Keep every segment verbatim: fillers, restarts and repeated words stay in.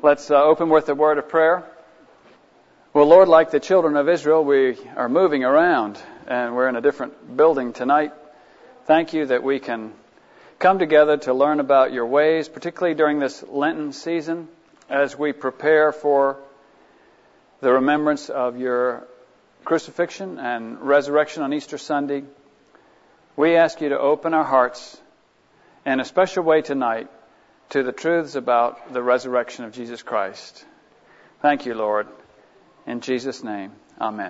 Let's uh, open with a word of prayer. Well, Lord, like the children of Israel, we are moving around, and we're in a different building tonight. Thank you that we can come together to learn about your ways, particularly during this Lenten season, as we prepare for the remembrance of your crucifixion and resurrection on Easter Sunday. We ask you to open our hearts in a special way tonight to the truths about the resurrection of Jesus Christ. Thank you, Lord. In Jesus' name, amen.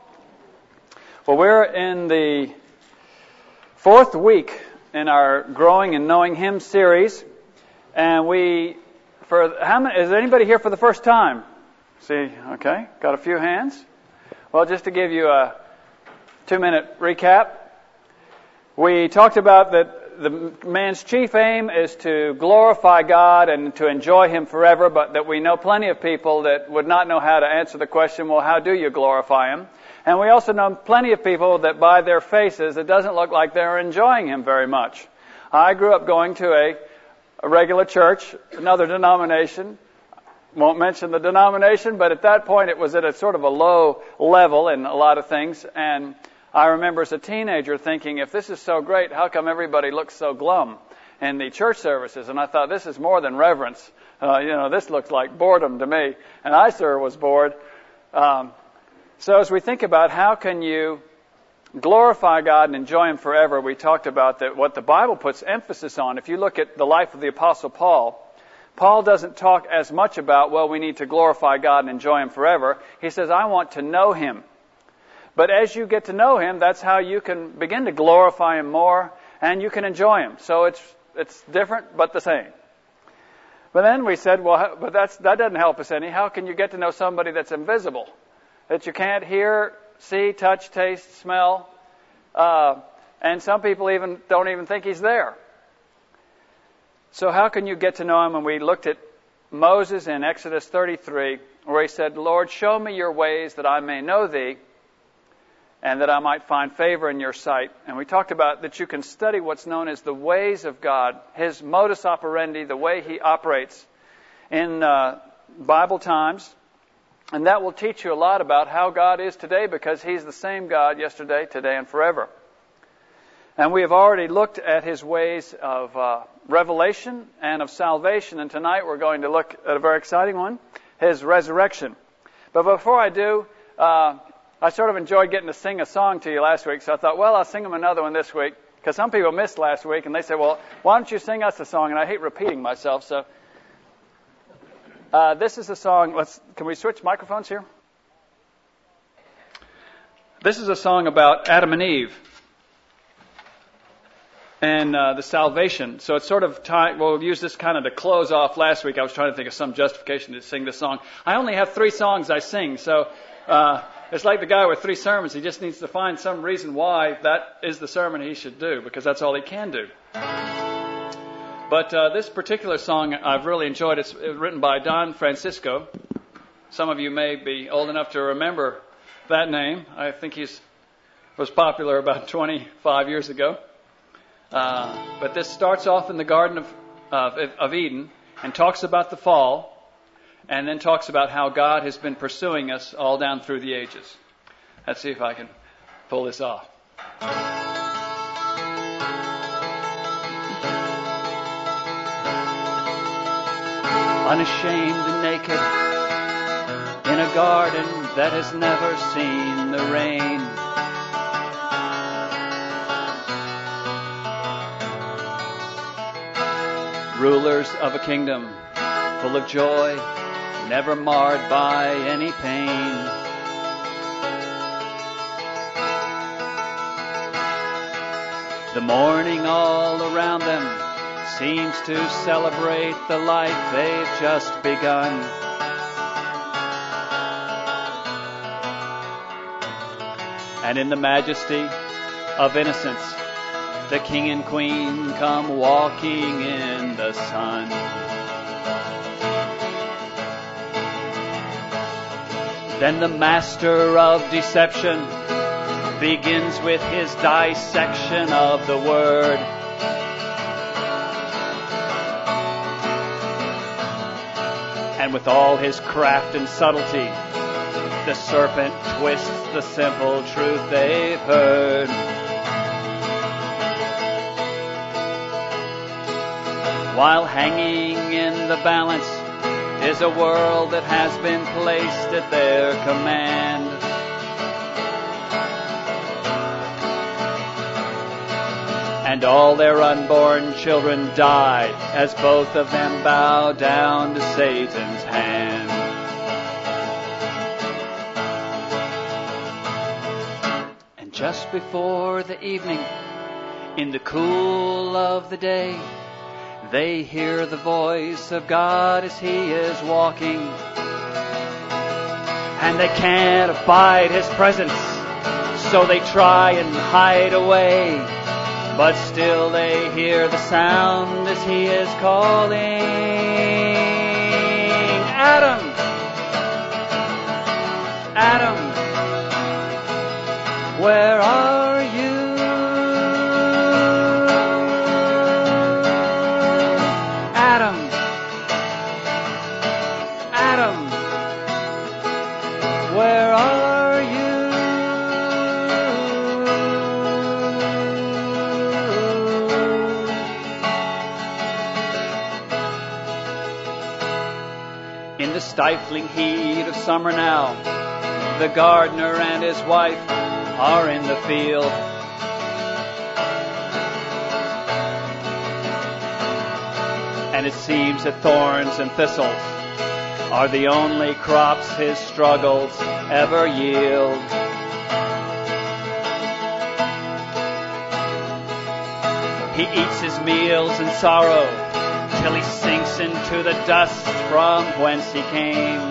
Well, we're in the fourth week in our Growing and Knowing Him series, and we, for how many, is anybody here for the first time? See, okay, got a few hands. Well, just to give you a two-minute recap, we talked about that the man's chief aim is to glorify God and to enjoy Him forever, but that we know plenty of people that would not know how to answer the question, well, how do you glorify Him? And we also know plenty of people that by their faces, it doesn't look like they're enjoying Him very much. I grew up going to a, a regular church, another denomination. Won't mention the denomination, but at that point it was at a sort of a low level in a lot of things. And I remember as a teenager thinking, if this is so great, how come everybody looks so glum in the church services? And I thought, this is more than reverence. Uh, you know, this looks like boredom to me. And I sure was bored. Um, so as we think about how can you glorify God and enjoy Him forever, we talked about that what the Bible puts emphasis on. If you look at the life of the Apostle Paul, Paul doesn't talk as much about, well, we need to glorify God and enjoy Him forever. He says, I want to know Him. But as you get to know Him, that's how you can begin to glorify Him more, and you can enjoy Him. So it's it's different, but the same. But then we said, well, but that's that doesn't help us any. How can you get to know somebody that's invisible, that you can't hear, see, touch, taste, smell, uh, and some people even don't even think He's there? So how can you get to know Him? And we looked at Moses in Exodus thirty-three, where he said, Lord, show me your ways that I may know Thee, and that I might find favor in your sight. And we talked about that you can study what's known as the ways of God, His modus operandi, the way He operates in uh, Bible times. And that will teach you a lot about how God is today, because He's the same God yesterday, today, and forever. And we have already looked at His ways of uh, revelation and of salvation. And tonight we're going to look at a very exciting one, His resurrection. But before I do, uh, I sort of enjoyed getting to sing a song to you last week, so I thought, well, I'll sing them another one this week, because some people missed last week, and they said, well, why don't you sing us a song? And I hate repeating myself, so uh, this is a song. Let's can we switch microphones here? This is a song about Adam and Eve and uh, the salvation. So it's sort of time. Well, we've used this kind of to close off last week. I was trying to think of some justification to sing this song. I only have three songs I sing, so uh, it's like the guy with three sermons. He just needs to find some reason why that is the sermon he should do, because that's all he can do. But uh, this particular song I've really enjoyed. It's written by Don Francisco. Some of you may be old enough to remember that name. I think he was popular about twenty-five years ago. Uh, but this starts off in the Garden of, of, of Eden and talks about the fall, and then talks about how God has been pursuing us all down through the ages. Let's see if I can pull this off. Unashamed and naked in a garden that has never seen the rain. Rulers of a kingdom full of joy, never marred by any pain. The morning all around them seems to celebrate the life they've just begun. And in the majesty of innocence, the king and queen come walking in the sun. Then the master of deception begins with his dissection of the word. And with all his craft and subtlety, the serpent twists the simple truth they've heard. While hanging in the balance is a world that has been placed at their command. And all their unborn children die as both of them bow down to Satan's hand. And just before the evening, in the cool of the day, they hear the voice of God as He is walking. And they can't abide His presence, so they try and hide away. But still they hear the sound as He is calling. Adam! Adam! Where are you? Adam! Adam! Where are you? In the stifling heat of summer now, the gardener and his wife are in the field. And it seems that thorns and thistles are the only crops his struggles ever yield. He eats his meals in sorrow till he sinks into the dust from whence he came.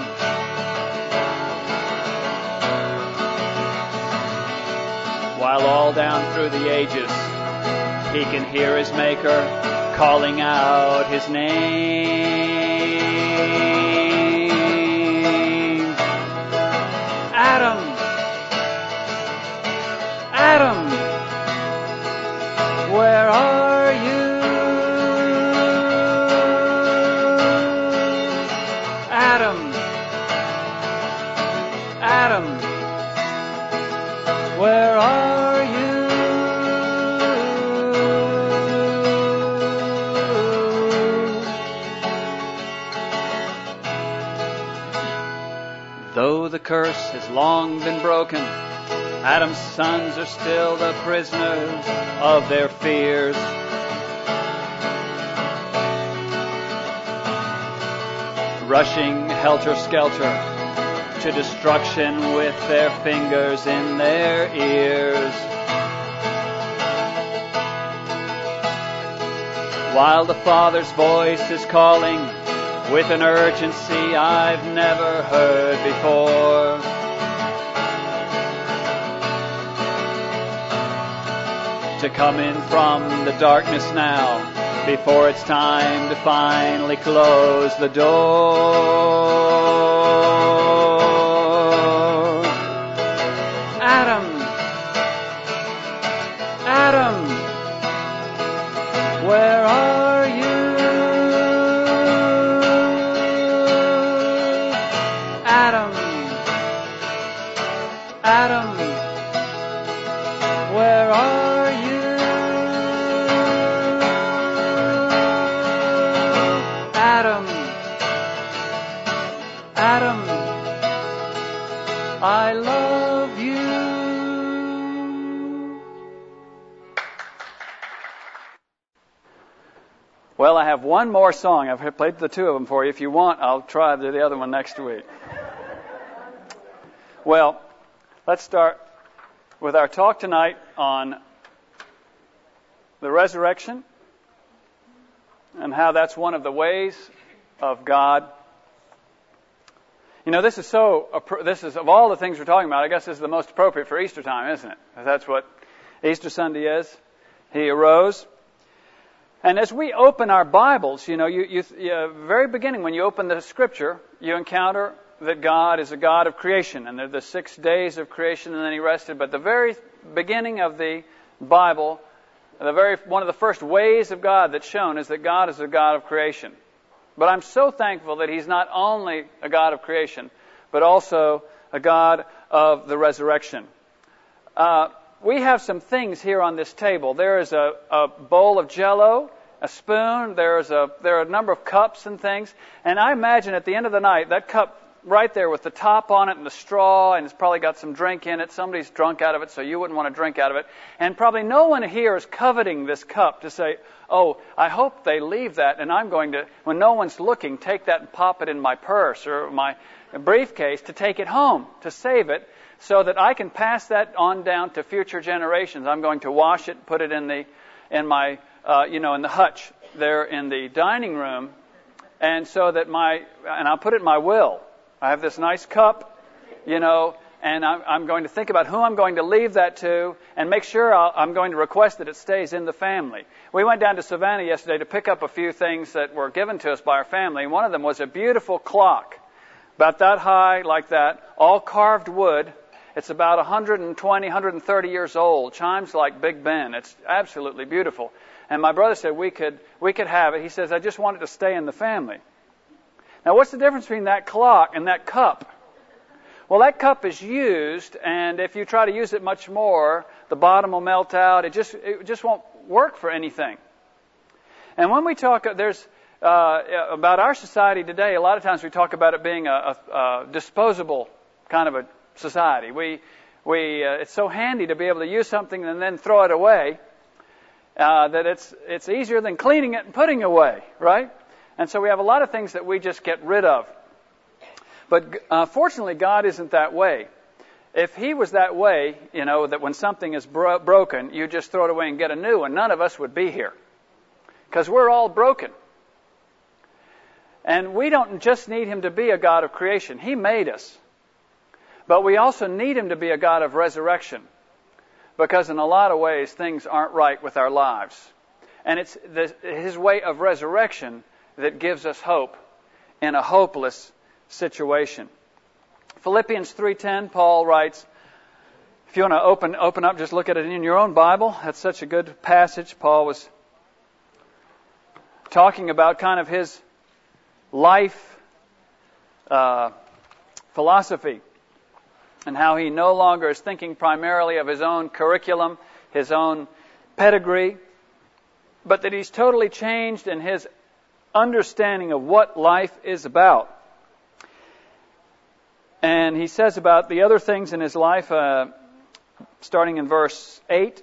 While all down through the ages he can hear his Maker calling out his name. Adam! Adam! Where are you? Adam! Adam! Where are you? Though the curse has long been broken, Adam's sons are still the prisoners of their fears. Rushing helter-skelter to destruction with their fingers in their ears. While the Father's voice is calling with an urgency I've never heard before. To come in from the darkness now, before it's time to finally close the door. Adam! Adam! Where are you? Adam! Adam! Where are you? Adam! Adam! I love you. Well, I have one more song. I've played the two of them for you. If you want, I'll try the other one next week. Well, let's start with our talk tonight on the resurrection and how that's one of the ways of God. You know, this is so, this is, of all the things we're talking about, I guess this is the most appropriate for Easter time, isn't it? That's what Easter Sunday is. He arose. And as we open our Bibles, you know, you, you, you very beginning, when you open the Scripture, you encounter that God is a God of creation, and there are the six days of creation, and then He rested. But the very beginning of the Bible, the very one of the first ways of God that's shown is that God is a God of creation. But I'm so thankful that He's not only a God of creation, but also a God of the resurrection. Uh, we have some things here on this table. There is a, a bowl of Jell-O, a spoon. There's a there are a number of cups and things. And I imagine at the end of the night, that cup right there with the top on it and the straw, and it's probably got some drink in it. Somebody's drunk out of it, so you wouldn't want to drink out of it. And probably no one here is coveting this cup to say, oh, I hope they leave that, and I'm going to, when no one's looking, take that and pop it in my purse or my briefcase to take it home, to save it, so that I can pass that on down to future generations. I'm going to wash it, put it in the, in my, uh, you know, in the hutch there in the dining room, and so that my, and I'll put it in my will. I have this nice cup, you know, and I'm, I'm going to think about who I'm going to leave that to and make sure I'll, I'm going to request that it stays in the family. We went down to Savannah yesterday to pick up a few things that were given to us by our family. One of them was a beautiful clock, about that high, like that, all carved wood. It's about one hundred twenty, one hundred thirty years old, chimes like Big Ben. It's absolutely beautiful. And my brother said we could we could have it. He says, I just want it to stay in the family. Now, what's the difference between that clock and that cup? Well, that cup is used, and if you try to use it much more, the bottom will melt out. It just it just won't work for anything. And when we talk, there's uh, about our society today, a lot of times we talk about it being a, a, a disposable kind of a society. We we uh, it's so handy to be able to use something and then throw it away uh, that it's it's easier than cleaning it and putting it away, right? And so we have a lot of things that we just get rid of. But uh, fortunately, God isn't that way. If He was that way, you know, that when something is bro- broken, you just throw it away and get a new one, none of us would be here. Because we're all broken. And we don't just need Him to be a God of creation. He made us. But we also need Him to be a God of resurrection. Because in a lot of ways, things aren't right with our lives. And it's the, His way of resurrection that gives us hope in a hopeless situation. Philippians three ten, Paul writes, if you want to open open up, just look at it in your own Bible. That's such a good passage. Paul was talking about kind of his life uh, philosophy and how he no longer is thinking primarily of his own curriculum, his own pedigree, but that he's totally changed in his understanding of what life is about. And he says about the other things in his life, uh, starting in verse eight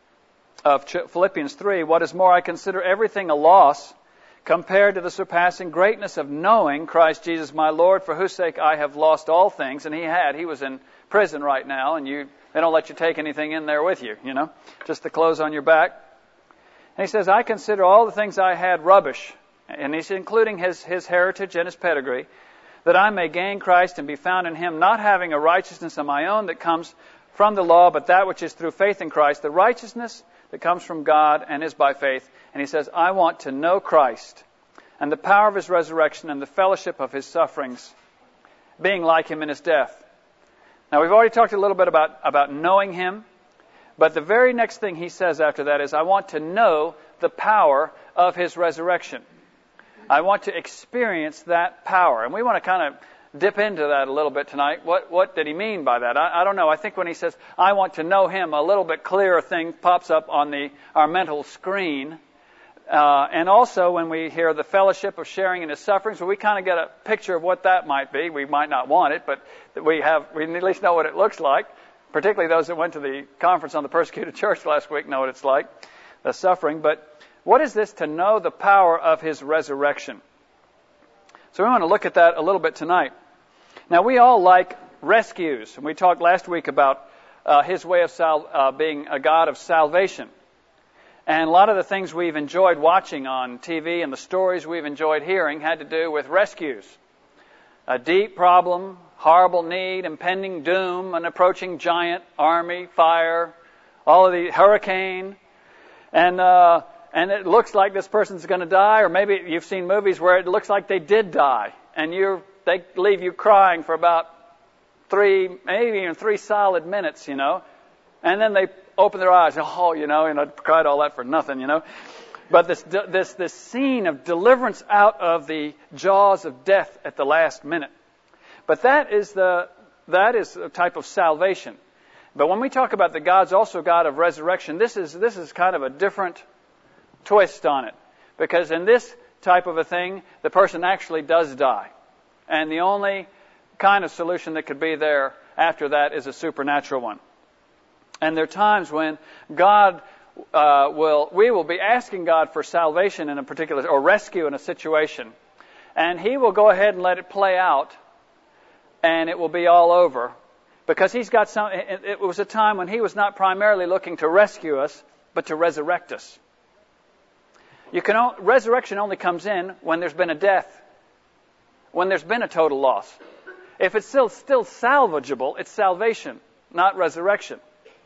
of Philippians three, what is more, I consider everything a loss compared to the surpassing greatness of knowing Christ Jesus my Lord, for whose sake I have lost all things. And he had. He was in prison right now, and you they don't let you take anything in there with you, you know, just the clothes on your back. And he says, I consider all the things I had rubbish, and he's including his, his heritage and his pedigree, that I may gain Christ and be found in Him, not having a righteousness of my own that comes from the law, but that which is through faith in Christ, the righteousness that comes from God and is by faith. And he says, I want to know Christ and the power of His resurrection and the fellowship of His sufferings, being like Him in His death. Now, we've already talked a little bit about, about knowing Him, but the very next thing he says after that is, I want to know the power of His resurrection. I want to experience that power. And we want to kind of dip into that a little bit tonight. What what did he mean by that? I, I don't know. I think when he says, I want to know Him, a little bit clearer thing pops up on the our mental screen. Uh, and also when we hear the fellowship of sharing in His sufferings, well, we kind of get a picture of what that might be. We might not want it, but we have we at least know what it looks like. Particularly those that went to the conference on the persecuted church last week know what it's like, the suffering. But what is this to know the power of His resurrection? So we want to look at that a little bit tonight. Now, we all like rescues. And we talked last week about uh, His way of sal- uh, being a God of salvation. And a lot of the things we've enjoyed watching on T V and the stories we've enjoyed hearing had to do with rescues. A deep problem, horrible need, impending doom, an approaching giant army, fire, all of the hurricane, and uh And it looks like this person's going to die, or maybe you've seen movies where it looks like they did die, and you they leave you crying for about three, maybe even three solid minutes, you know, and then they open their eyes, oh, you know, and I cried all that for nothing, you know. But this, this, this scene of deliverance out of the jaws of death at the last minute. But that is the, that is a type of salvation. But when we talk about that God's also God of resurrection, this is, this is kind of a different twist on it. Because in this type of a thing, the person actually does die. And the only kind of solution that could be there after that is a supernatural one. And there are times when God uh, will, we will be asking God for salvation in a particular, or rescue in a situation. And He will go ahead and let it play out, and it will be all over. Because He's got some, it, it was a time when He was not primarily looking to rescue us, but to resurrect us. You can, resurrection only comes in when there's been a death, when there's been a total loss. If it's still still salvageable, it's salvation, not resurrection.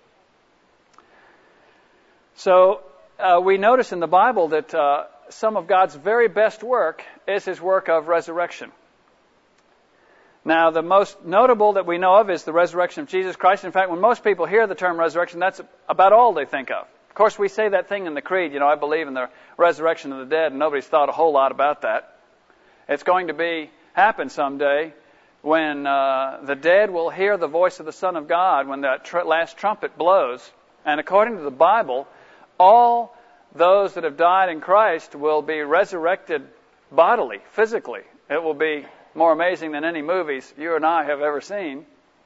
So uh, we notice in the Bible that uh, some of God's very best work is His work of resurrection. Now, the most notable that we know of is the resurrection of Jesus Christ. In fact, when most people hear the term resurrection, that's about all they think of. Of course, we say that thing in the creed, you know, I believe in the resurrection of the dead, and nobody's thought a whole lot about that. It's going to be happen someday when uh, the dead will hear the voice of the Son of God when that tr- last trumpet blows. And according to the Bible, all those that have died in Christ will be resurrected bodily, physically. It will be more amazing than any movies you and I have ever seen.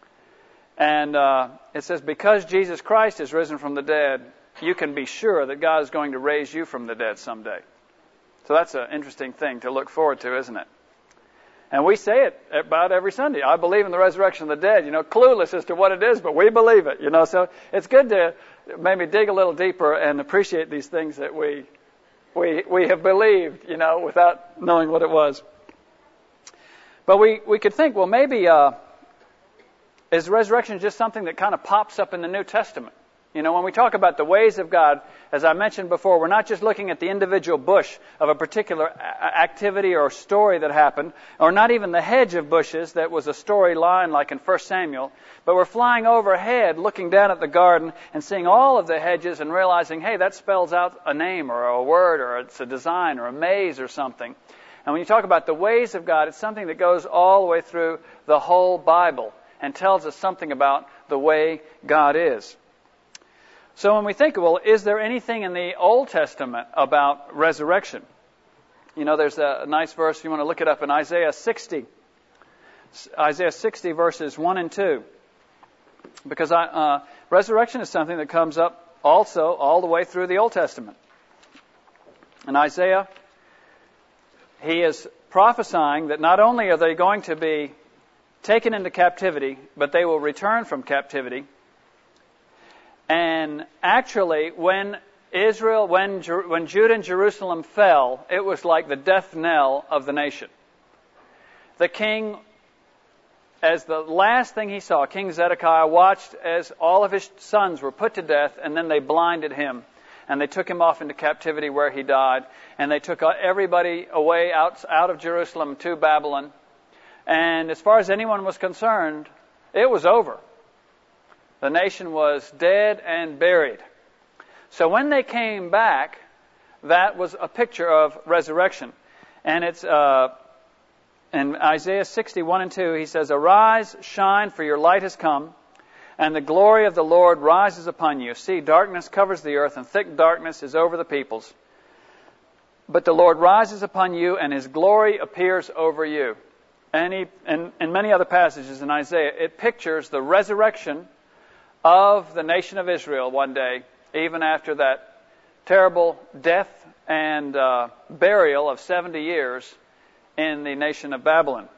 And uh, it says, because Jesus Christ is risen from the dead, you can be sure that God is going to raise you from the dead someday. So that's an interesting thing to look forward to, isn't it? And we say it about every Sunday. I believe in the resurrection of the dead. You know, clueless as to what it is, but we believe it. You know, so it's good to maybe dig a little deeper and appreciate these things that we we we have believed, you know, without knowing what it was. But we, we could think, well, maybe uh, is resurrection just something that kind of pops up in the New Testament? You know, when we talk about the ways of God, as I mentioned before, we're not just looking at the individual bush of a particular activity or story that happened, or not even the hedge of bushes that was a storyline like in First Samuel, but we're flying overhead, looking down at the garden and seeing all of the hedges and realizing, hey, that spells out a name or a word or it's a design or a maze or something. And when you talk about the ways of God, it's something that goes all the way through the whole Bible and tells us something about the way God is. So when we think, well, is there anything in the Old Testament about resurrection? You know, there's a nice verse, if you want to look it up, in Isaiah sixty. Isaiah sixty, verses one and two. Because I, uh, resurrection is something that comes up also all the way through the Old Testament. In Isaiah, he is prophesying that not only are they going to be taken into captivity, but they will return from captivity. And actually, when Israel, when when Judah and Jerusalem fell, it was like the death knell of the nation. The king, as the last thing he saw, King Zedekiah watched as all of his sons were put to death, and then they blinded him. And they took him off into captivity where he died. And they took everybody away out, out of Jerusalem to Babylon. And as far as anyone was concerned, it was over. The nation was dead and buried. So when they came back, that was a picture of resurrection. And it's uh, in Isaiah sixty-one and two, he says, "Arise, shine, for your light has come, and the glory of the Lord rises upon you. See, darkness covers the earth, and thick darkness is over the peoples. But the Lord rises upon you, and His glory appears over you." And, he, and, and many other passages in Isaiah, it pictures the resurrection of the nation of Israel one day, even after that terrible death and uh, burial of seventy years in the nation of Babylon.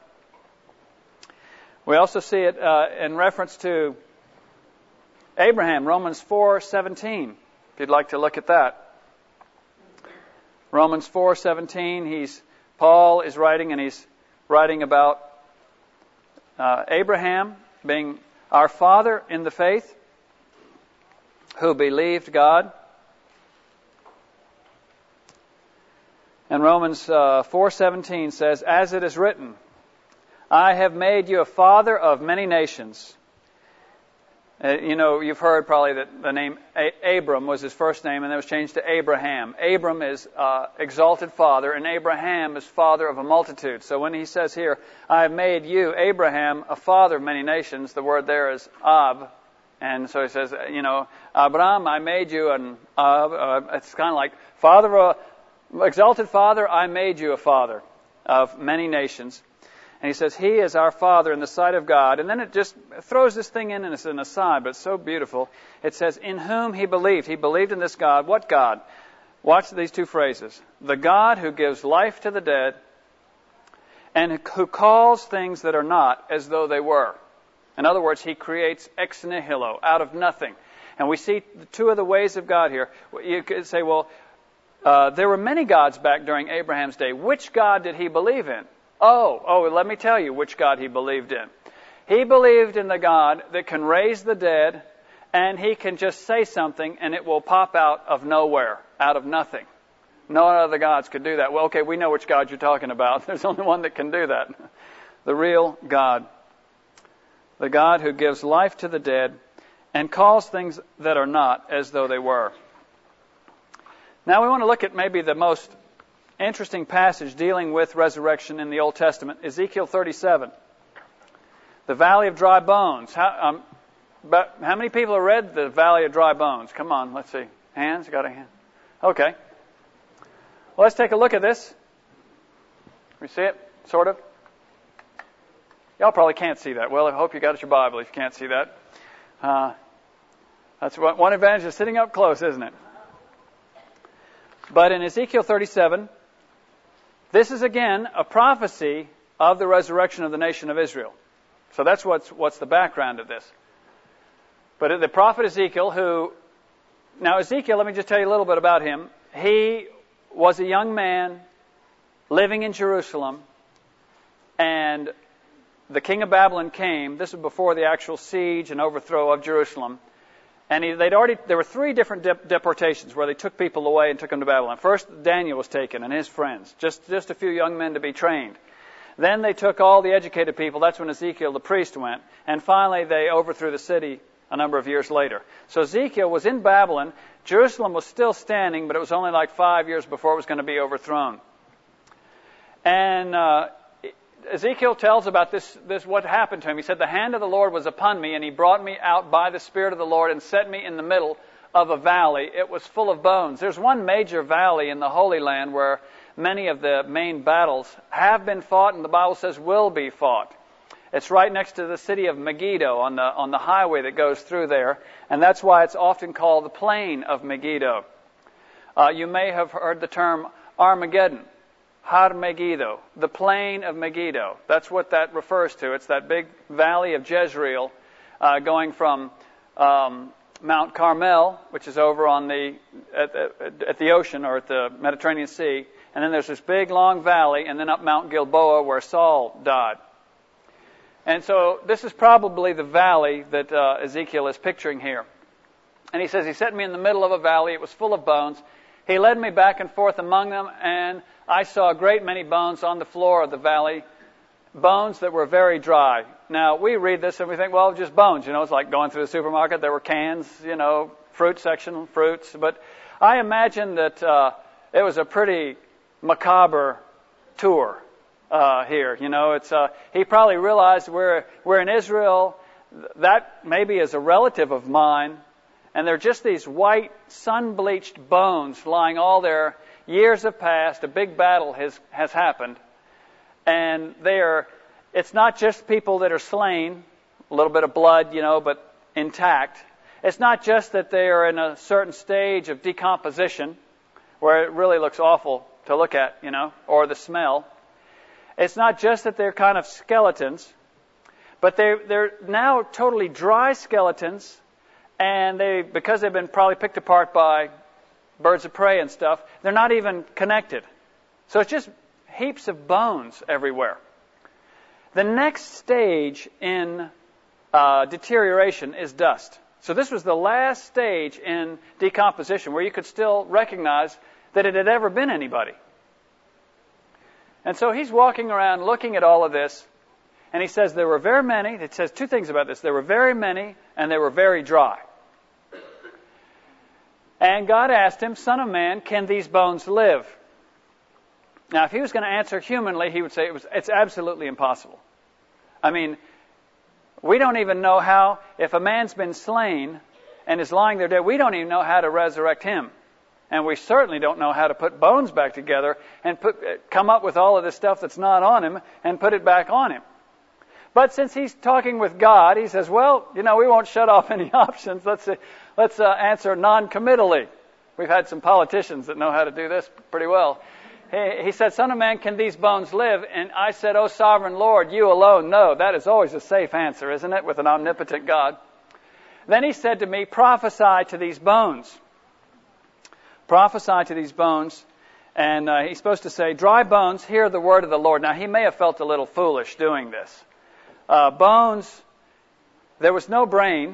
We also see it uh, in reference to Abraham, Romans four seventeen, if you'd like to look at that. Romans four seventeen, he's Paul is writing, and he's writing about uh, Abraham being our father in the faith, who believed God. And Romans uh, four seventeen says, "As it is written, I have made you a father of many nations, Uh, you know, you've heard probably that the name A- Abram was his first name, and then it was changed to Abraham. Abram is uh, exalted father, and Abraham is father of a multitude. So when he says here, I have made you, Abraham, a father of many nations, the word there is Ab. And so he says, you know, Abraham, I made you an Ab. Uh, it's kind of like, father, uh, exalted father, I made you a father of many nations. And he says, he is our Father in the sight of God. And then it just throws this thing in and it's an aside, but it's so beautiful. It says, in whom he believed. He believed in this God. What God? Watch these two phrases. The God who gives life to the dead and who calls things that are not as though they were. In other words, he creates ex nihilo, out of nothing. And we see two of the ways of God here. You could say, well, uh, there were many gods back during Abraham's day. Which God did he believe in? Oh, oh, let me tell you which God he believed in. He believed in the God that can raise the dead, and he can just say something and it will pop out of nowhere, out of nothing. No other gods could do that. Well, okay, we know which God you're talking about. There's only one that can do that. The real God. The God who gives life to the dead and calls things that are not as though they were. Now we want to look at maybe the most interesting passage dealing with resurrection in the Old Testament, Ezekiel thirty-seven. The Valley of Dry Bones. How, um, but how many people have read the Valley of Dry Bones? Come on, let's see. Hands? Got a hand? Okay. Well, let's take a look at this. We see it? Sort of? Y'all probably can't see that. Well, I hope you got it your Bible if you can't see that. Uh, that's what, one advantage of sitting up close, isn't it? But in Ezekiel thirty-seven, this is again a prophecy of the resurrection of the nation of Israel. So that's what's what's the background of this. But the prophet Ezekiel, who, now Ezekiel, let me just tell you a little bit about him. He was a young man living in Jerusalem, and the king of Babylon came. This was before the actual siege and overthrow of Jerusalem. And he, they'd already, there were three different dep- deportations where they took people away and took them to Babylon. First, Daniel was taken and his friends, just, just a few young men to be trained. Then they took all the educated people. That's when Ezekiel the priest went. And finally, they overthrew the city a number of years later. So Ezekiel was in Babylon. Jerusalem was still standing, but it was only like five years before it was going to be overthrown. And uh, Ezekiel tells about this, this, what happened to him. He said, the hand of the Lord was upon me, and he brought me out by the Spirit of the Lord and set me in the middle of a valley. It was full of bones. There's one major valley in the Holy Land where many of the main battles have been fought, and the Bible says will be fought. It's right next to the city of Megiddo on the, on the highway that goes through there, and that's why it's often called the Plain of Megiddo. Uh, you may have heard the term Armageddon. Har Megiddo, the plain of Megiddo. That's what that refers to. It's that big valley of Jezreel uh, going from um, Mount Carmel, which is over on the at, at, at the ocean or at the Mediterranean Sea, and then there's this big long valley, and then up Mount Gilboa where Saul died. And so this is probably the valley that uh, Ezekiel is picturing here. And he says, he set me in the middle of a valley. It was full of bones. He led me back and forth among them, and I saw a great many bones on the floor of the valley, bones that were very dry. Now, we read this and we think, well, just bones. You know, it's like going through the supermarket. There were cans, you know, fruit section, fruits. But I imagine that uh, it was a pretty macabre tour uh, here. You know, it's uh, he probably realized we're, we're in Israel. That maybe is a relative of mine. And they're just these white, sun-bleached bones lying all there. Years have passed. A big battle has, has happened. And they are, it's not just people that are slain, a little bit of blood, you know, but intact. It's not just that they are in a certain stage of decomposition, where it really looks awful to look at, you know, or the smell. It's not just that they're kind of skeletons, but they're, they're now totally dry skeletons. And they, because they've been probably picked apart by birds of prey and stuff, they're not even connected. So it's just heaps of bones everywhere. The next stage in uh, deterioration is dust. So this was the last stage in decomposition where you could still recognize that it had ever been anybody. And so he's walking around looking at all of this, And he says there were very many. It says two things about this. There were very many, and they were very dry. And God asked him, Son of man, can these bones live? Now, if he was going to answer humanly, he would say it was, it's absolutely impossible. I mean, we don't even know how, if a man's been slain and is lying there dead, we don't even know how to resurrect him. And we certainly don't know how to put bones back together and put, come up with all of this stuff that's not on him and put it back on him. But since he's talking with God, he says, well, you know, we won't shut off any options. Let's uh, let's uh, answer non-committally. We've had some politicians that know how to do this pretty well. He, he said, Son of man, can these bones live? And I said, oh, sovereign Lord, you alone know. That is always a safe answer, isn't it, with an omnipotent God? Then he said to me, prophesy to these bones. Prophesy to these bones. And uh, he's supposed to say, dry bones, hear the word of the Lord. Now, he may have felt a little foolish doing this. Uh, bones, there was no brain.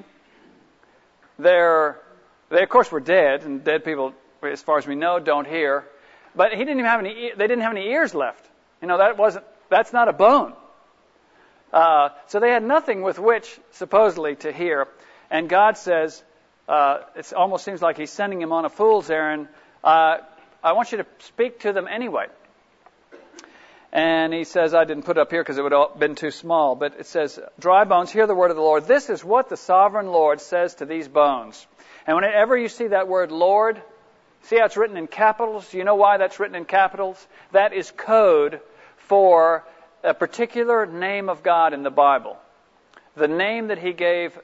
They're, they, of course, were dead, and dead people, as far as we know, don't hear. But he didn't even have any. They didn't have any ears left. You know, that wasn't. That's not a bone. Uh, so they had nothing with which, supposedly, to hear. And God says, uh, it almost seems like He's sending him on a fool's errand. Uh, I want you to speak to them anyway. And he says, I didn't put it up here because it would have been too small, but it says, dry bones, hear the word of the Lord. This is what the sovereign Lord says to these bones. And whenever you see that word Lord, see how it's written in capitals? You know why that's written in capitals? That is code for a particular name of God in the Bible. The name that He gave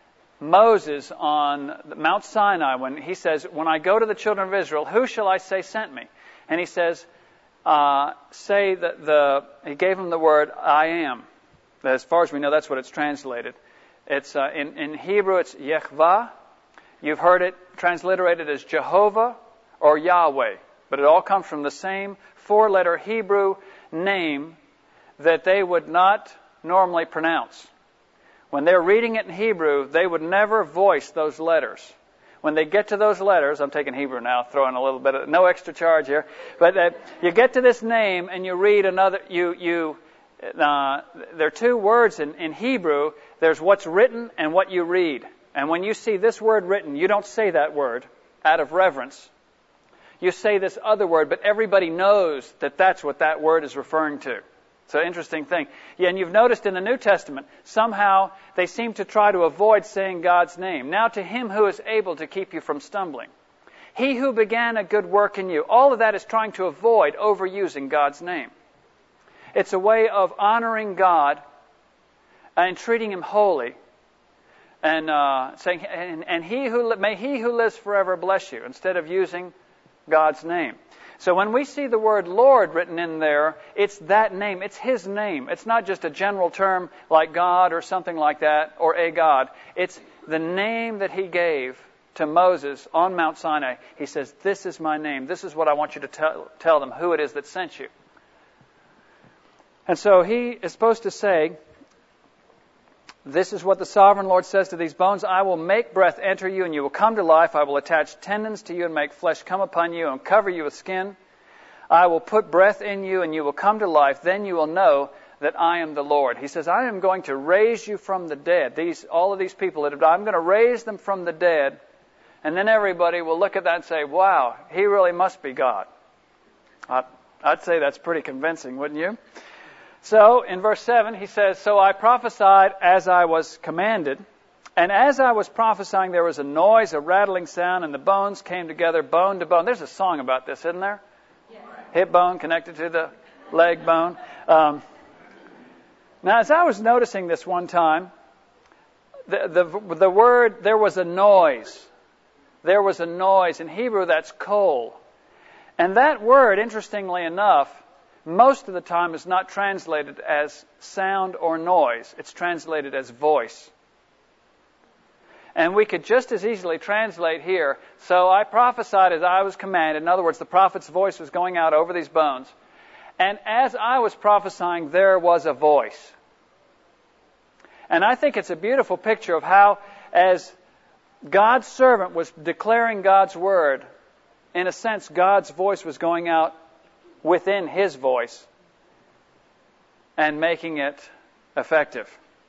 Moses on Mount Sinai when He says, when I go to the children of Israel, who shall I say sent me? And He says, Uh, say that the, he gave him the word, I am. As far as we know, that's what it's translated. It's uh, in, in Hebrew, it's Yehvah. You've heard it transliterated as Jehovah or Yahweh. But it all comes from the same four-letter Hebrew name that they would not normally pronounce. When they're reading it in Hebrew, they would never voice those letters. When they get to those letters, I'm taking Hebrew now, throwing a little bit of, no extra charge here, but uh, you get to this name and you read another, you, you, uh, there are two words in, in Hebrew. There's what's written and what you read. And when you see this word written, you don't say that word out of reverence. You say this other word, but everybody knows that that's what that word is referring to. It's an interesting thing. Yeah, and you've noticed in the New Testament, somehow they seem to try to avoid saying God's name. Now to Him who is able to keep you from stumbling. He who began a good work in you. All of that is trying to avoid overusing God's name. It's a way of honoring God and treating Him holy. And uh, saying, and, and he who may He who lives forever bless you, instead of using God's name. So when we see the word Lord written in there, it's that name. It's His name. It's not just a general term like God or something like that, or a God. It's the name that He gave to Moses on Mount Sinai. He says, this is my name. This is what I want you to tell, tell them who it is that sent you. And so He is supposed to say, this is what the sovereign Lord says to these bones. I will make breath enter you, and you will come to life. I will attach tendons to you and make flesh come upon you and cover you with skin. I will put breath in you, and you will come to life. Then you will know that I am the Lord. He says, I am going to raise you from the dead. These, all of these people that have died, I'm going to raise them from the dead. And then everybody will look at that and say, wow, He really must be God. I, I'd say that's pretty convincing, wouldn't you? So, in verse seven, he says, so I prophesied as I was commanded, and as I was prophesying, there was a noise, a rattling sound, and the bones came together, bone to bone. There's a song about this, isn't there? Yeah. Hip bone connected to the leg bone. Um, now, as I was noticing this one time, the, the, the word, there was a noise. There was a noise. In Hebrew, that's kol. And that word, interestingly enough, most of the time is not translated as sound or noise. It's translated as voice. And we could just as easily translate here, so I prophesied as I was commanded. In other words, the prophet's voice was going out over these bones. And as I was prophesying, there was a voice. And I think it's a beautiful picture of how, as God's servant was declaring God's word, in a sense, God's voice was going out within His voice and making it effective.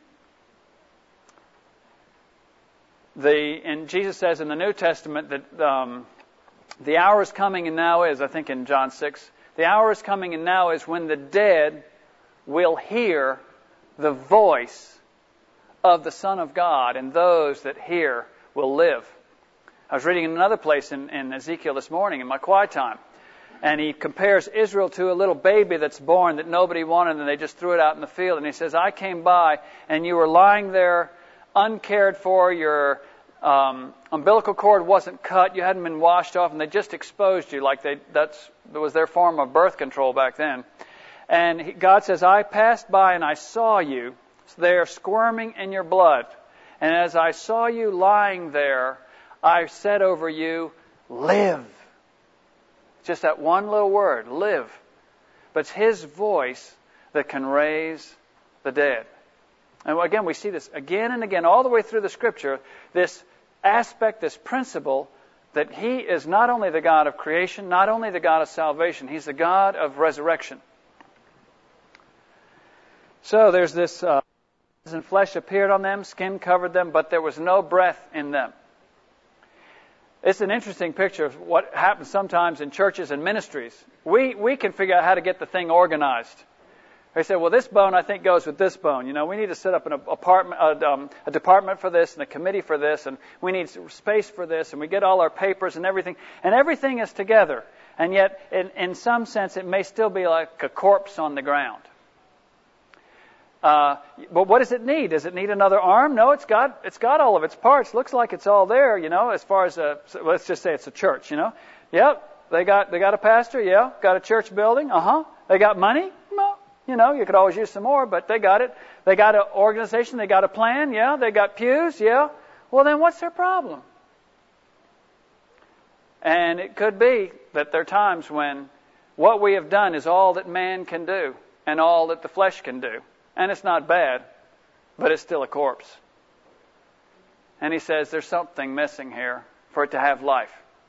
The and Jesus says in the New Testament that um, the hour is coming and now is, I think in John six, the hour is coming and now is when the dead will hear the voice of the Son of God, and those that hear will live. I was reading in another place in, in Ezekiel this morning in my quiet time, and he compares Israel to a little baby that's born that nobody wanted, and they just threw it out in the field. And he says, I came by, and you were lying there uncared for, your um, umbilical cord wasn't cut, you hadn't been washed off, and they just exposed you like they that's that was their form of birth control back then. And he, God says, I passed by and I saw you there squirming in your blood. And as I saw you lying there, I said over you, live. Just that one little word, live. But it's His voice that can raise the dead. And again, we see this again and again, all the way through the Scripture, this aspect, this principle, that He is not only the God of creation, not only the God of salvation, He's the God of resurrection. So there's this, uh, and flesh appeared on them, skin covered them, but there was no breath in them. It's an interesting picture of what happens sometimes in churches and ministries. We we can figure out how to get the thing organized. They say, well, this bone, I think, goes with this bone. You know, we need to set up an apartment, uh, um, a department for this and a committee for this, and we need space for this, and we get all our papers and everything. And everything is together. And yet, in, in some sense, it may still be like a corpse on the ground. Uh, but what does it need? Does it need another arm? No, it's got it's got all of its parts. Looks like it's all there, you know, as far as a, let's just say it's a church, you know. Yep, they got they got a pastor, yeah, got a church building, uh-huh. They got money? Well, you know, you could always use some more, but they got it. They got an organization, they got a plan, yeah, they got pews, yeah. Well, then what's their problem? And it could be that there are times when what we have done is all that man can do and all that the flesh can do. And it's not bad, but it's still a corpse. And he says there's something missing here for it to have life.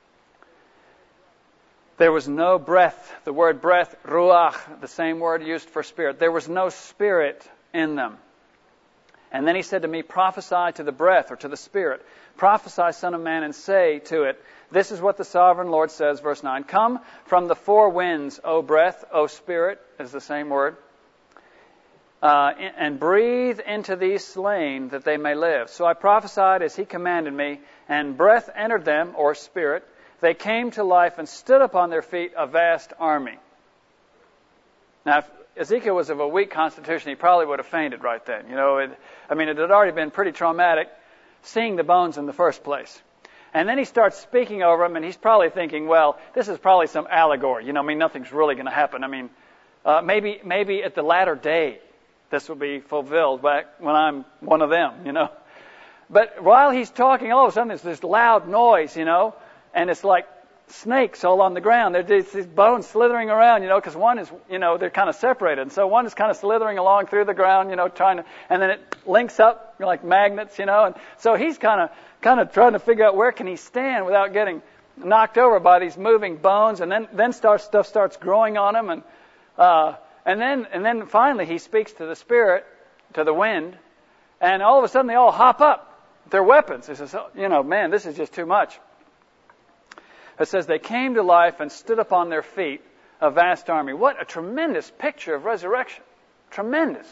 There was no breath. The word breath, ruach, the same word used for spirit. There was no spirit in them. And then he said to me, prophesy to the breath or to the spirit. Prophesy, son of man, and say to it, this is what the sovereign Lord says, verse nine. Come from the four winds, O breath, O spirit, is the same word. Uh, and breathe into these slain that they may live. So I prophesied as he commanded me, and breath entered them, or spirit. They came to life and stood up on their feet, a vast army. Now, if Ezekiel was of a weak constitution, he probably would have fainted right then. You know, it, I mean, it had already been pretty traumatic seeing the bones in the first place. And then he starts speaking over them, and he's probably thinking, well, this is probably some allegory. You know, I mean, nothing's really going to happen. I mean, uh, maybe maybe at the latter day, this will be fulfilled back when I'm one of them, you know. But while he's talking, all of a sudden there's this loud noise, you know, and it's like snakes all on the ground. There's these bones slithering around, you know, because one is, you know, they're kind of separated. And so one is kind of slithering along through the ground, you know, trying to, and then it links up like magnets, you know. And so he's kind of kind of trying to figure out where can he stand without getting knocked over by these moving bones. And then, then starts, stuff starts growing on him. And, uh, And then, and then finally he speaks to the spirit, to the wind, and all of a sudden they all hop up with their weapons. He says, you know, man, this is just too much. It says they came to life and stood upon their feet, a vast army. What a tremendous picture of resurrection. Tremendous.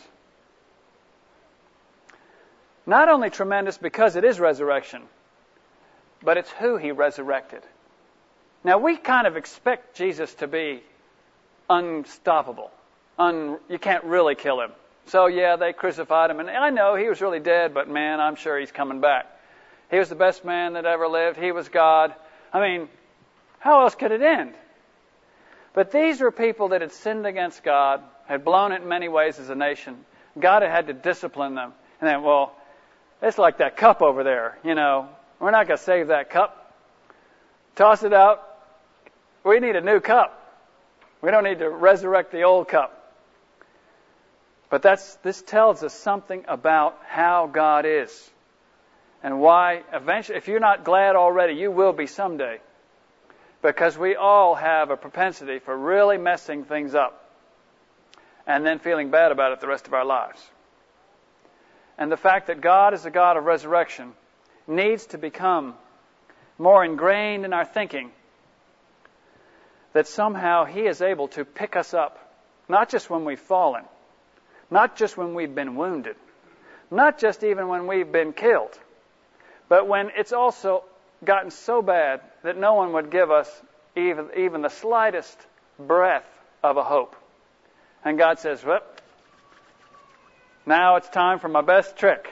Not only tremendous because it is resurrection, but it's who he resurrected. Now we kind of expect Jesus to be unstoppable. Un, you can't really kill him. So yeah, they crucified him, and I know he was really dead, but man, I'm sure he's coming back. He was the best man that ever lived. He was God. I mean, how else could it end? But these were people that had sinned against God, had blown it in many ways as a nation. God had had to discipline them. And then, well, it's like that cup over there, you know. We're not going to save that cup. Toss it out. We need a new cup. We don't need to resurrect the old cup. But that's this tells us something about how God is. And why eventually, if you're not glad already, you will be someday. Because we all have a propensity for really messing things up. And then feeling bad about it the rest of our lives. and the fact that God is a God of resurrection needs to become more ingrained in our thinking, that somehow He is able to pick us up, not just when we've fallen, not just when we've been wounded, not just even when we've been killed, but when it's also gotten so bad that no one would give us even, even the slightest breath of a hope. And God says, well, now it's time for my best trick.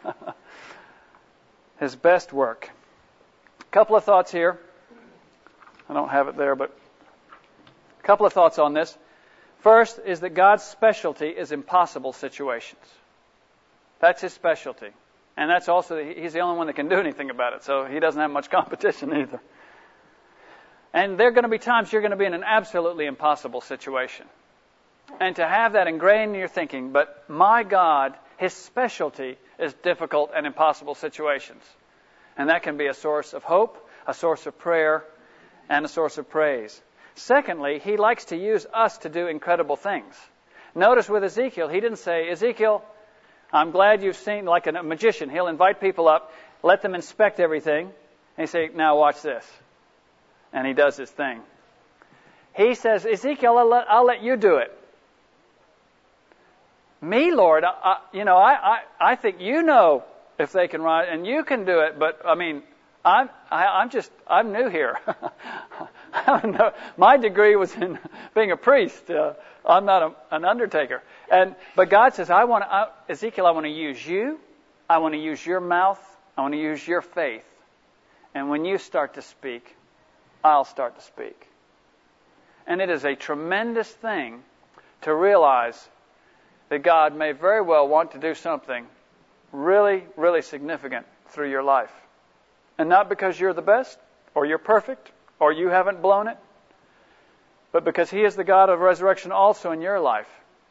His best work. A couple of thoughts here. I don't have it there, but a couple of thoughts on this. First is that God's specialty is impossible situations. That's His specialty. And that's also, He's the only one that can do anything about it, so He doesn't have much competition either. And there are going to be times you're going to be in an absolutely impossible situation. And to have that ingrained in your thinking, but my God, His specialty is difficult and impossible situations. And that can be a source of hope, a source of prayer, and a source of praise. Secondly, He likes to use us to do incredible things. Notice with Ezekiel, He didn't say, Ezekiel, I'm glad you've seen, like a magician, He'll invite people up, let them inspect everything, and He say, now watch this. And He does His thing. He says, Ezekiel, I'll let, I'll let you do it. Me, Lord, I, I, you know, I, I, I think you know if they can ride, and you can do it, but, I mean, I'm, I, I'm just, I'm new here. I don't know. My degree was in being a priest. Uh, I'm not a, an undertaker. And, but God says, I want to, I, Ezekiel, I want to use you. I want to use your mouth. I want to use your faith. And when you start to speak, I'll start to speak. And it is a tremendous thing to realize that God may very well want to do something really, really significant through your life. And not because you're the best, or you're perfect, or you haven't blown it, but because He is the God of resurrection also in your life.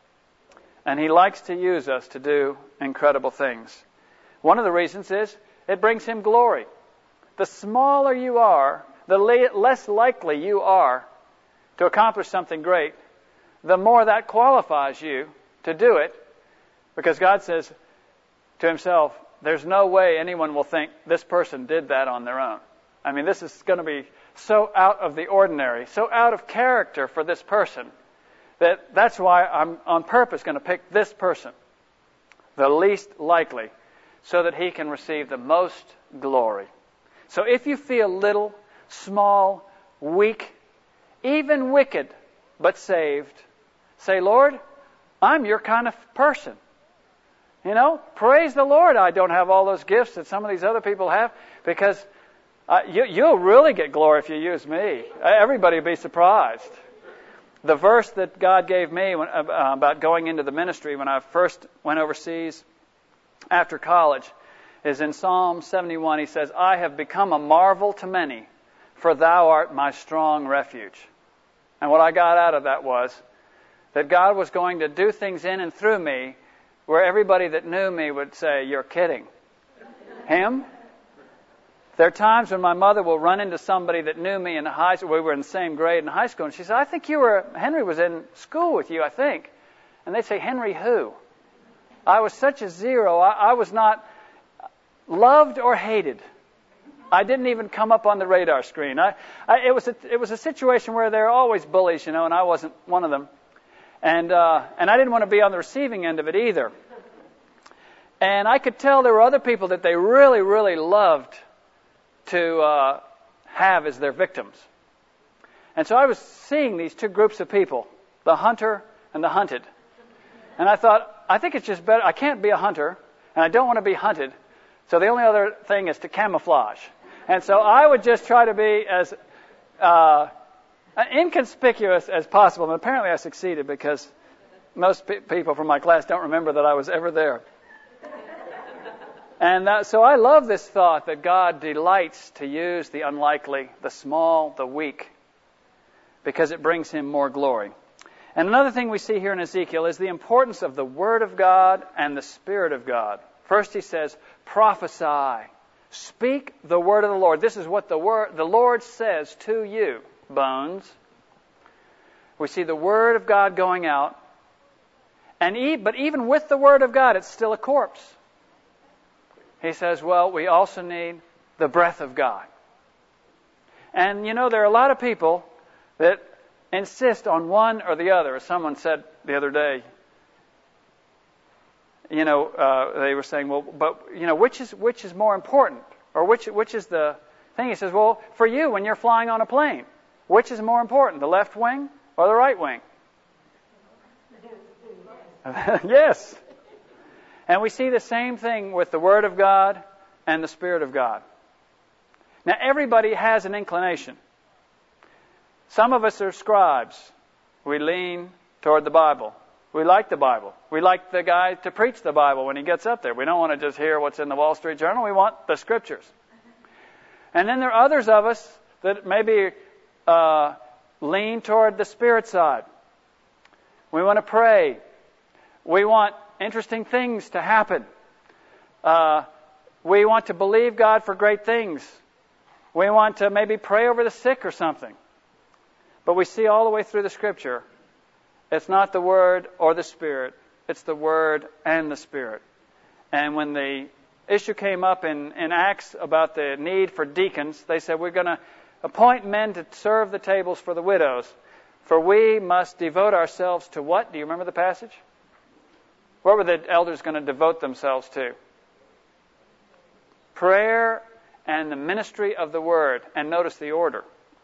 And He likes to use us to do incredible things. One of the reasons is it brings Him glory. The smaller you are, the less likely you are to accomplish something great, the more that qualifies you to do it, because God says to Himself, there's no way anyone will think this person did that on their own. I mean, this is going to be so out of the ordinary, so out of character for this person, that that's why I'm on purpose going to pick this person, the least likely, so that He can receive the most glory. So if you feel little, small, weak, even wicked, but saved, say, Lord, I'm your kind of person. You know, praise the Lord I don't have all those gifts that some of these other people have, because uh, you, you'll really get glory if you use me. Everybody will be surprised. The verse that God gave me when, uh, about going into the ministry when I first went overseas after college is in Psalm seventy-one. He says, I have become a marvel to many, for thou art my strong refuge. And what I got out of that was that God was going to do things in and through me where everybody that knew me would say, you're kidding. Him? There are times when my mother will run into somebody that knew me in high school. We were in the same grade in high school. And she said, I think you were, Henry was in school with you, I think. And they'd say, Henry who? I was such a zero. I, I was not loved or hated. I didn't even come up on the radar screen. I, I, it was a, it was a situation where there are always bullies, you know, and I wasn't one of them. And uh, and I didn't want to be on the receiving end of it either. And I could tell there were other people that they really, really loved to uh, have as their victims. And so I was seeing these two groups of people, the hunter and the hunted. And I thought, I think it's just better. I can't be a hunter, and I don't want to be hunted. So the only other thing is to camouflage. And so I would just try to be as uh, inconspicuous as possible. And apparently I succeeded, because most pe- people from my class don't remember that I was ever there. And that, so I love this thought that God delights to use the unlikely, the small, the weak, because it brings Him more glory. And another thing we see here in Ezekiel is the importance of the Word of God and the Spirit of God. First he says, prophesy. Speak the word of the Lord. This is what the word, the Lord says to you, bones. We see the Word of God going out. And e- but even with the Word of God, it's still a corpse. He says, well, we also need the breath of God. And, you know, there are a lot of people that insist on one or the other. As someone said the other day, you know, uh, they were saying, well, but, you know, which is which is more important? Or which which is the thing? He says, well, for you, when you're flying on a plane, which is more important, the left wing or the right wing? Yes. And we see the same thing with the Word of God and the Spirit of God. Now, everybody has an inclination. Some of us are scribes. We lean toward the Bible. We like the Bible. We like the guy to preach the Bible when he gets up there. We don't want to just hear what's in the Wall Street Journal. We want the Scriptures. And then there are others of us that maybe uh, lean toward the Spirit side. We want to pray. We want interesting things to happen. Uh, we want to believe God for great things. We want to maybe pray over the sick or something. But we see all the way through the Scripture, it's not the Word or the Spirit. It's the Word and the Spirit. And when the issue came up in, in Acts about the need for deacons, they said, we're going to appoint men to serve the tables for the widows. For we must devote ourselves to what? Do you remember the passage? What were the elders going to devote themselves to? Prayer and the ministry of the Word. And notice the order.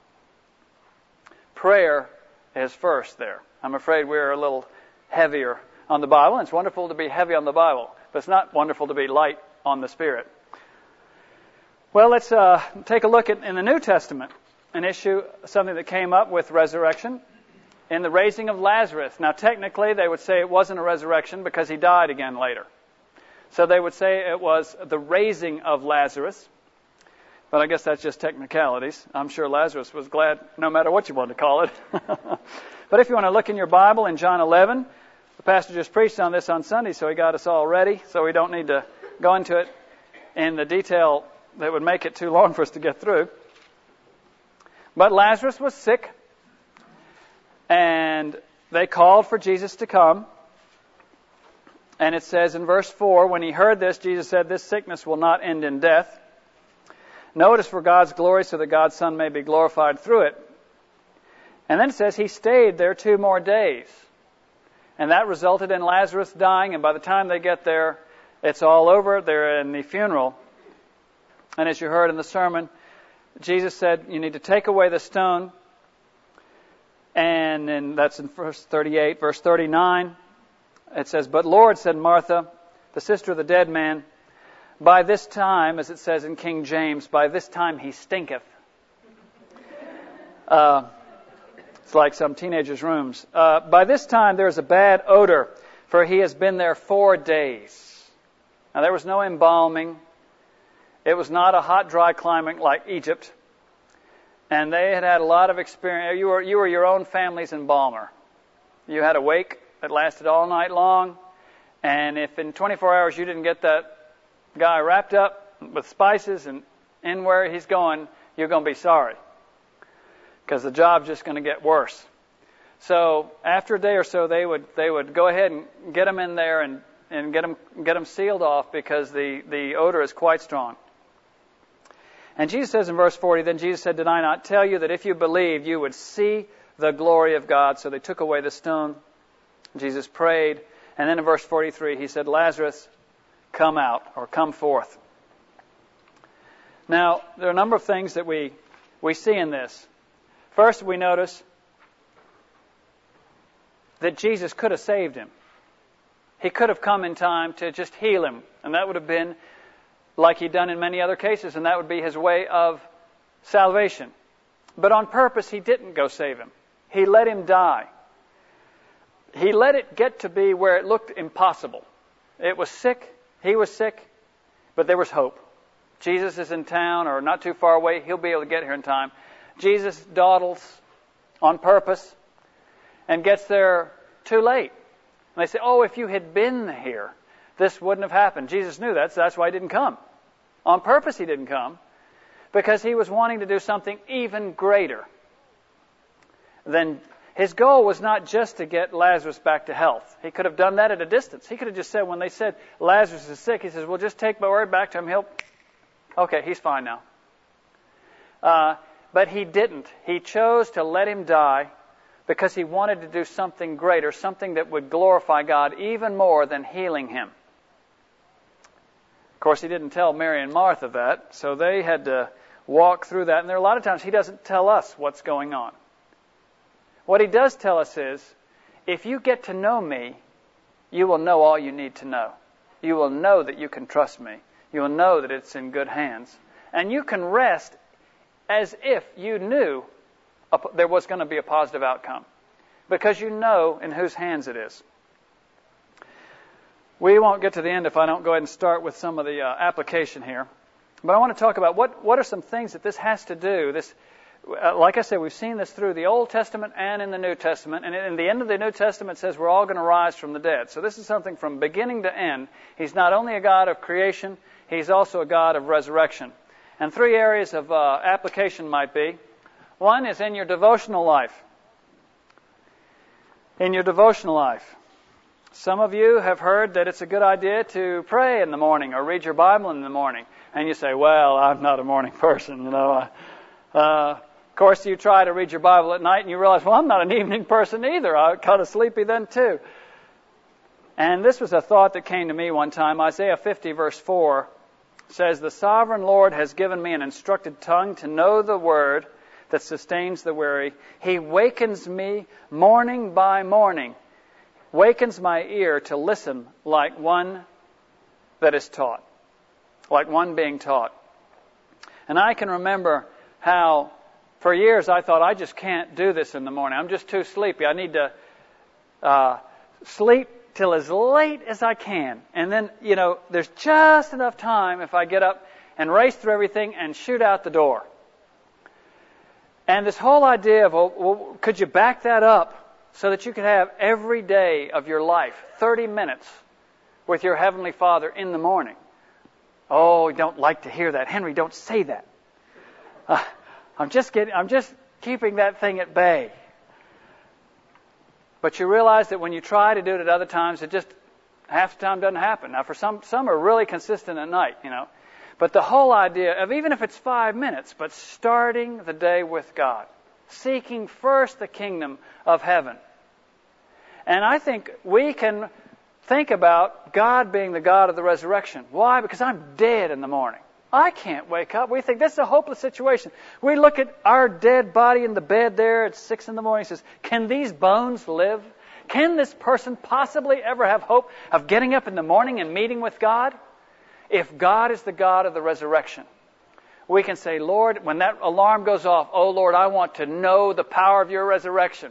Prayer is first there. I'm afraid we're a little heavier on the Bible. It's wonderful to be heavy on the Bible, but it's not wonderful to be light on the Spirit. Well, let's uh, take a look at in the New Testament, an issue, something that came up with resurrection in the raising of Lazarus. Now, technically, they would say it wasn't a resurrection because he died again later. So they would say it was the raising of Lazarus. But I guess that's just technicalities. I'm sure Lazarus was glad no matter what you want to call it. But if you want to look in your Bible in John eleven, the pastor just preached on this on Sunday, so he got us all ready. So we don't need to go into it in the detail that would make it too long for us to get through. But Lazarus was sick, and they called for Jesus to come. And it says in verse four, when he heard this, Jesus said, this sickness will not end in death. Notice for God's glory, so that God's Son may be glorified through it. And then it says he stayed there two more days. And that resulted in Lazarus dying, and by the time they get there, it's all over. They're in the funeral. And as you heard in the sermon, Jesus said, you need to take away the stone. And then that's in verse thirty-eight. Verse thirty-nine, it says, but Lord, said Martha, the sister of the dead man, by this time, as it says in King James, by this time he stinketh. Uh, it's like some teenagers' rooms. Uh, by this time there is a bad odor, for he has been there four days. Now there was no embalming. It was not a hot, dry climate like Egypt. And they had had a lot of experience. You were, you were your own family's embalmer. You had a wake that lasted all night long. And if in twenty-four hours you didn't get that guy wrapped up with spices and in where he's going, you're going to be sorry. Because the job's just going to get worse. So after a day or so, they would they would go ahead and get him in there and, and get him get him sealed off because the, the odor is quite strong. And Jesus says in verse forty, then Jesus said, did I not tell you that if you believed, you would see the glory of God? So they took away the stone. Jesus prayed. And then in verse forty-three, he said, Lazarus, come out, or come forth. Now, there are a number of things that we, we see in this. First, we notice that Jesus could have saved him. He could have come in time to just heal him, and that would have been like he'd done in many other cases, and that would be his way of salvation. But on purpose, he didn't go save him. He let him die. He let it get to be where it looked impossible. It was sick. He was sick, but there was hope. Jesus is in town or not too far away. He'll be able to get here in time. Jesus dawdles on purpose and gets there too late. And they say, oh, if you had been here, this wouldn't have happened. Jesus knew that, so that's why he didn't come. On purpose he didn't come because he was wanting to do something even greater than His goal was not just to get Lazarus back to health. He could have done that at a distance. He could have just said, when they said Lazarus is sick, he says, well, just take my word back to him. He'll, okay, he's fine now. Uh, but he didn't. He chose to let him die because he wanted to do something greater, something that would glorify God even more than healing him. Of course, he didn't tell Mary and Martha that, so they had to walk through that. And there are a lot of times he doesn't tell us what's going on. What he does tell us is, if you get to know me, you will know all you need to know. You will know that you can trust me. You will know that it's in good hands. And you can rest as if you knew a, there was going to be a positive outcome, because you know in whose hands it is. We won't get to the end if I don't go ahead and start with some of the uh, application here. But I want to talk about what, what are some things that this has to do. This, uh, like I said, we've seen this through the Old Testament and in the New Testament. And in the end of the New Testament, it says we're all going to rise from the dead. So this is something from beginning to end. He's not only a God of creation, He's also a God of resurrection. And three areas of uh, application might be. One is in your devotional life. In your devotional life. Some of you have heard that it's a good idea to pray in the morning or read your Bible in the morning. And you say, well, I'm not a morning person, you know. Uh, of course, you try to read your Bible at night and you realize, well, I'm not an evening person either. I'm kind of sleepy then too. And this was a thought that came to me one time. Isaiah fifty verse four says, the sovereign Lord has given me an instructed tongue to know the word that sustains the weary. He wakens me morning by morning. Wakens my ear to listen like one that is taught, like one being taught. And I can remember how for years I thought, I just can't do this in the morning. I'm just too sleepy. I need to uh, sleep till as late as I can. And then, you know, there's just enough time if I get up and race through everything and shoot out the door. And this whole idea of, well, well could you back that up so that you could have every day of your life, thirty minutes with your Heavenly Father in the morning. Oh, you don't like to hear that. Henry, don't say that. Uh, I'm just getting, I'm just keeping that thing at bay. But you realize that when you try to do it at other times, it just, half the time doesn't happen. Now, for some, some are really consistent at night, you know. But the whole idea of, even if it's five minutes, but starting the day with God, seeking first the kingdom of heaven. And I think we can think about God being the God of the resurrection. Why? Because I'm dead in the morning. I can't wake up. We think this is a hopeless situation. We look at our dead body in the bed there at six in the morning and says, can these bones live? Can this person possibly ever have hope of getting up in the morning and meeting with God? If God is the God of the resurrection, we can say, Lord, when that alarm goes off, oh Lord, I want to know the power of your resurrection.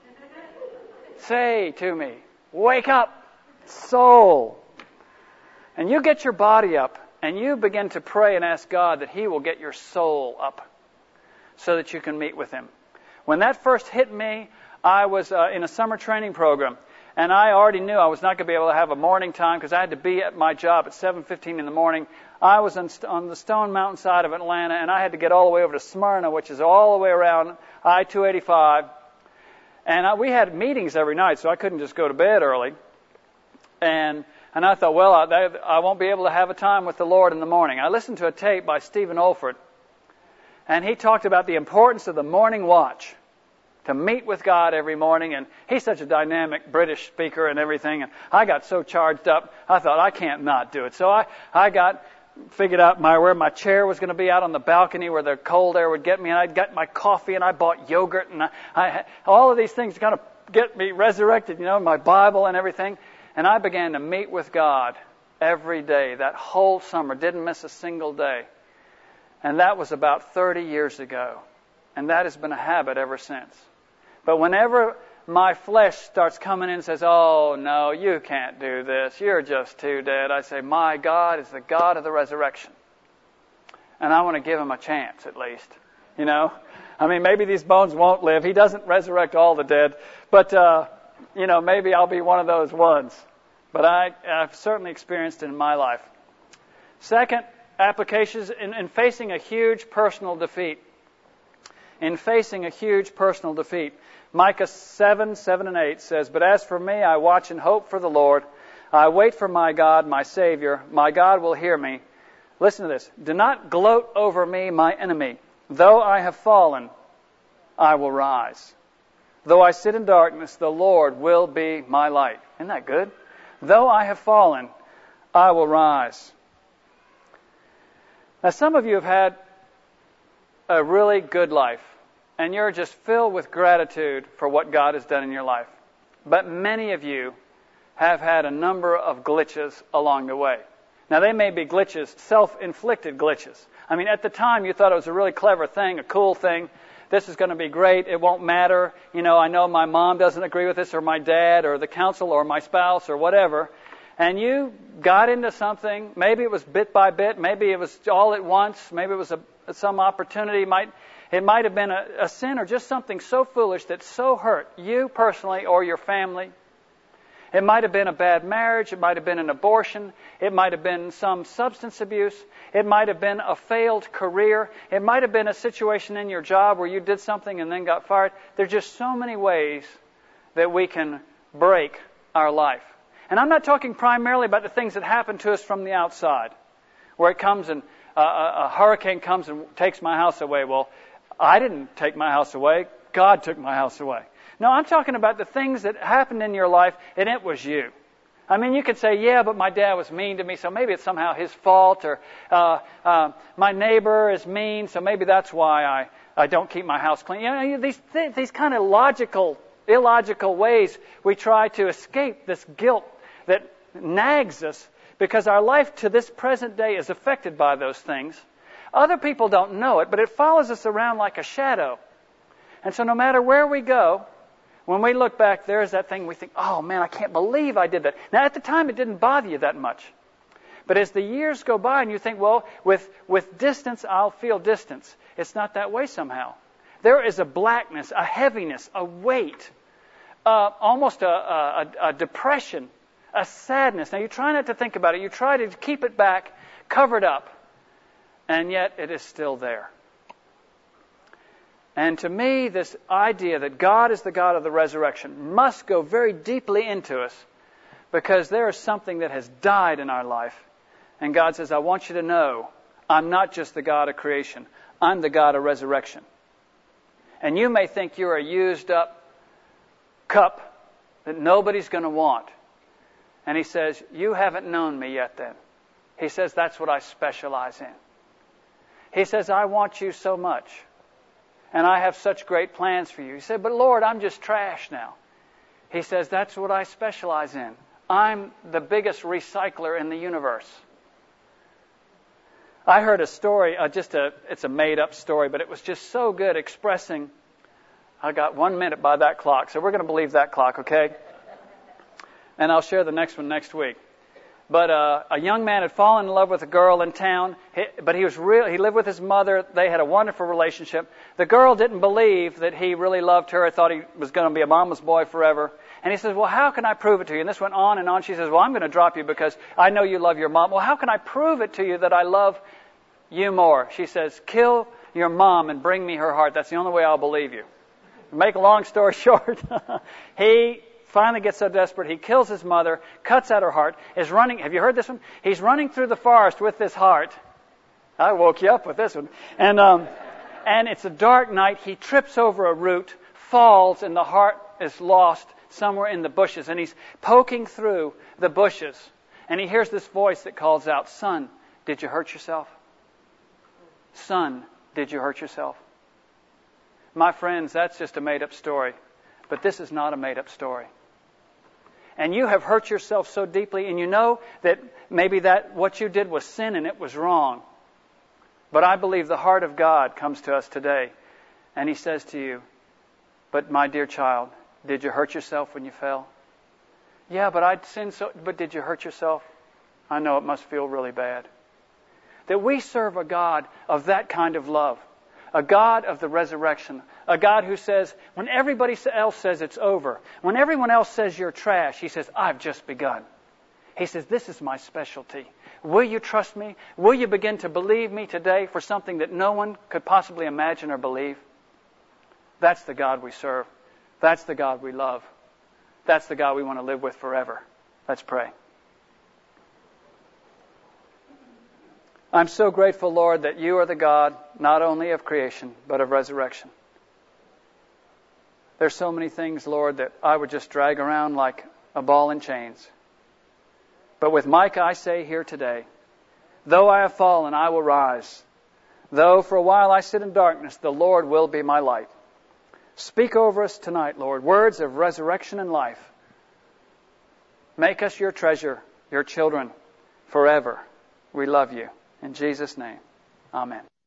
Say to me, wake up, soul. And you get your body up and you begin to pray and ask God that He will get your soul up so that you can meet with Him. When that first hit me, I was uh, in a summer training program. And I already knew I was not going to be able to have a morning time because I had to be at my job at seven fifteen in the morning. I was on, on the Stone Mountain side of Atlanta, and I had to get all the way over to Smyrna, which is all the way around I two eighty-five. And I, we had meetings every night, so I couldn't just go to bed early. And and I thought, well, I, I won't be able to have a time with the Lord in the morning. I listened to a tape by Stephen Olford, and he talked about the importance of the morning watch. To meet with God every morning, and he's such a dynamic British speaker and everything, and I got so charged up, I thought, I can't not do it. So I, I got, figured out my where my chair was going to be out on the balcony where the cold air would get me, and I got my coffee, and I bought yogurt, and I, I all of these things to kind of get me resurrected, you know, my Bible and everything, and I began to meet with God every day, that whole summer, didn't miss a single day, and that was about thirty years ago, and that has been a habit ever since. But whenever my flesh starts coming in and says, oh, no, you can't do this. You're just too dead. I say, my God is the God of the resurrection. And I want to give Him a chance at least. You know? I mean, maybe these bones won't live. He doesn't resurrect all the dead. But, uh, you know, maybe I'll be one of those ones. But I, I've certainly experienced it in my life. Second, applications in, in facing a huge personal defeat. in facing a huge personal defeat. Micah seven, seven and eight says, "But as for me, I watch and hope for the Lord. I wait for my God, my Savior. My God will hear me." Listen to this. "Do not gloat over me, my enemy. Though I have fallen, I will rise. Though I sit in darkness, the Lord will be my light." Isn't that good? Though I have fallen, I will rise. Now, some of you have had a really good life, and you're just filled with gratitude for what God has done in your life. But many of you have had a number of glitches along the way. Now, they may be glitches, self-inflicted glitches. I mean, at the time, you thought it was a really clever thing, a cool thing. This is going to be great. It won't matter. You know, I know my mom doesn't agree with this, or my dad, or the council, or my spouse, or whatever. And you got into something. Maybe it was bit by bit. Maybe it was all at once. Maybe it was a, some opportunity. Might It might have been a, a sin or just something so foolish that so hurt you personally or your family. It might have been a bad marriage. It might have been an abortion. It might have been some substance abuse. It might have been a failed career. It might have been a situation in your job where you did something and then got fired. There's just so many ways that we can break our life. And I'm not talking primarily about the things that happen to us from the outside, where it comes and uh, a, a hurricane comes and takes my house away. Well, I didn't take my house away. God took my house away. No, I'm talking about the things that happened in your life, and it was you. I mean, you could say, yeah, but my dad was mean to me, so maybe it's somehow his fault, or uh, uh, my neighbor is mean, so maybe that's why I, I don't keep my house clean. You know, these th- these kind of logical, illogical ways we try to escape this guilt that nags us, because our life to this present day is affected by those things. Other people don't know it, but it follows us around like a shadow. And so no matter where we go, when we look back, there's that thing we think, oh man, I can't believe I did that. Now at the time it didn't bother you that much. But as the years go by and you think, well, with, with distance I'll feel distance. It's not that way somehow. There is a blackness, a heaviness, a weight, uh, almost a, a, a depression, a sadness. Now you try not to think about it. You try to keep it back, cover it up. And yet it is still there. And to me, this idea that God is the God of the resurrection must go very deeply into us, because there is something that has died in our life. And God says, I want you to know, I'm not just the God of creation. I'm the God of resurrection. And you may think you're a used up cup that nobody's going to want. And He says, you haven't known me yet then. He says, that's what I specialize in. He says, I want you so much. And I have such great plans for you. He said, but Lord, I'm just trash now. He says, that's what I specialize in. I'm the biggest recycler in the universe. I heard a story, uh, just a, it's a made-up story, but it was just so good expressing, I got one minute by that clock, so we're going to believe that clock, okay? And I'll share the next one next week. But uh, a young man had fallen in love with a girl in town, he, but he was real. He lived with his mother. They had a wonderful relationship. The girl didn't believe that he really loved her. Thought he was going to be a mama's boy forever. And he says, well, how can I prove it to you? And this went on and on. She says, well, I'm going to drop you because I know you love your mom. Well, how can I prove it to you that I love you more? She says, kill your mom and bring me her heart. That's the only way I'll believe you. Make a long story short, he finally gets so desperate, he kills his mother, cuts out her heart, is running. Have you heard this one? He's running through the forest with this heart. I woke you up with this one. And um, and it's a dark night. He trips over a root, falls, and the heart is lost somewhere in the bushes. And he's poking through the bushes. And he hears this voice that calls out, son, did you hurt yourself? Son, did you hurt yourself? My friends, that's just a made-up story. But this is not a made-up story. And you have hurt yourself so deeply, and you know that maybe that what you did was sin and it was wrong. But I believe the heart of God comes to us today, and He says to you, but my dear child, did you hurt yourself when you fell? Yeah, but I'd sinned so, but did you hurt yourself? I know it must feel really bad. That we serve a God of that kind of love. A God of the resurrection. A God who says, when everybody else says it's over, when everyone else says you're trash, He says, I've just begun. He says, this is my specialty. Will you trust me? Will you begin to believe me today for something that no one could possibly imagine or believe? That's the God we serve. That's the God we love. That's the God we want to live with forever. Let's pray. I'm so grateful, Lord, that you are the God not only of creation, but of resurrection. There's so many things, Lord, that I would just drag around like a ball in chains. But with Micah I say here today, though I have fallen, I will rise. Though for a while I sit in darkness, the Lord will be my light. Speak over us tonight, Lord, words of resurrection and life. Make us your treasure, your children, forever. We love you. In Jesus' name, amen.